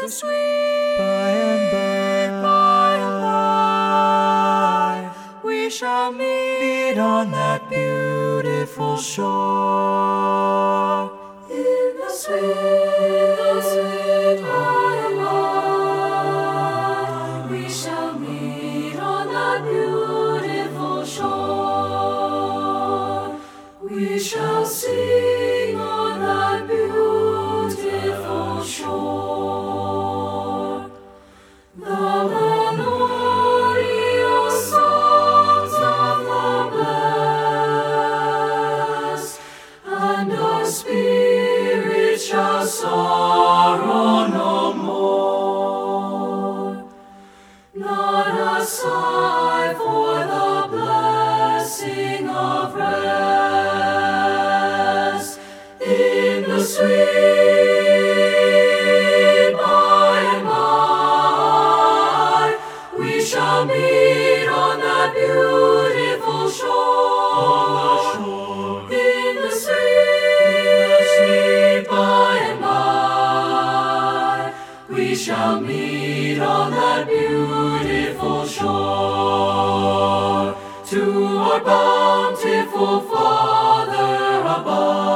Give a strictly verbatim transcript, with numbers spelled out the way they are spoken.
sweet, by and by and by, we shall meet on that beautiful shore. In the sweet, the sweet by and by, we shall meet on that beautiful shore. We shall sing on that beautiful shore. The melodious songs of the blessed, and our spirits shall sorrow no more. Not a sigh for the blessing of rest in the sweet by and by, we shall meet on that beautiful shore. In the sweet by and by, we shall meet on that beautiful shore. To our bountiful Father above,